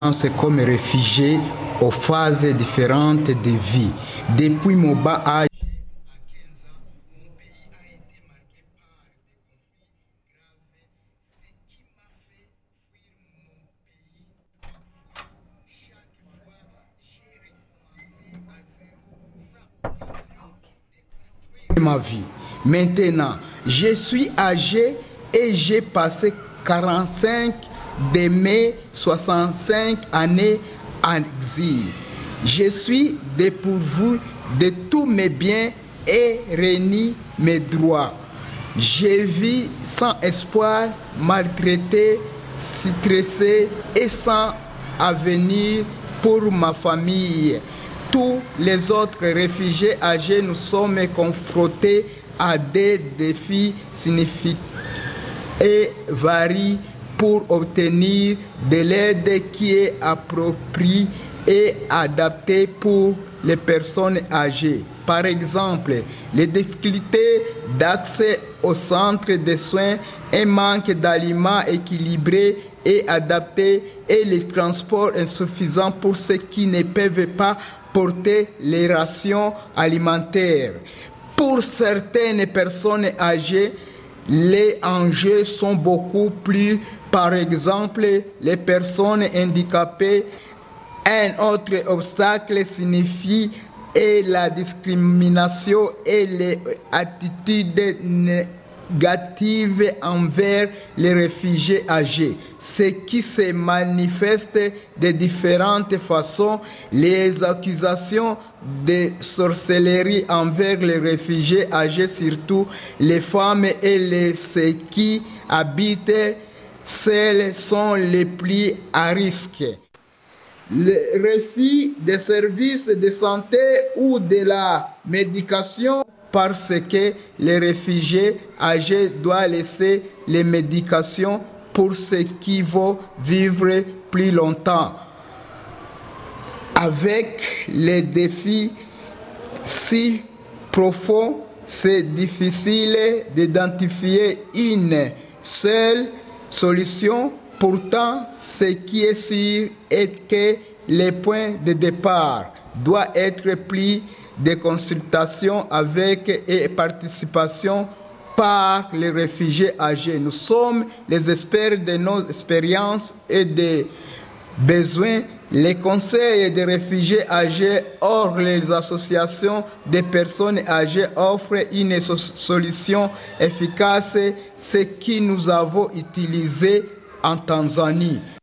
C'est comme réfugié aux phases différentes de vie. Depuis mon bas âge, ma vie. Maintenant, je suis âgé et j'ai passé 45 de mes 65 années en exil. Je suis dépourvu de tous mes biens et renie mes droits. Je vis sans espoir, maltraité, stressé et sans avenir pour ma famille. Tous les autres réfugiés âgés, nous sommes confrontés à des défis significatifs et varient pour obtenir de l'aide qui est appropriée et adaptée pour les personnes âgées. Par exemple, les difficultés d'accès aux centres de soins, un manque d'aliments équilibrés et adaptés et les transports insuffisants pour ceux qui ne peuvent pas porter les rations alimentaires. Pour certaines personnes âgées, les enjeux sont beaucoup plus, par exemple, les personnes handicapées. Un autre obstacle signifie et la discrimination et les attitudes négatives envers les réfugiés âgés, ce qui se manifeste de différentes façons. Les accusations de sorcellerie envers les réfugiés âgés, surtout les femmes et ceux qui habitent seuls, sont les plus à risque. Le refus des services de santé ou de la médication parce que les réfugiés âgés doivent laisser les médications pour ceux qui vont vivre plus longtemps. Avec les défis si profonds, c'est difficile d'identifier une seule solution. Pourtant, ce qui est sûr est que les points de départ doivent être pris de consultation avec et participation par les réfugiés âgés. Nous sommes les experts de nos expériences et des besoins. Les conseils des réfugiés âgés hors les associations des personnes âgées offrent une solution efficace, ce que nous avons utilisé en Tanzanie.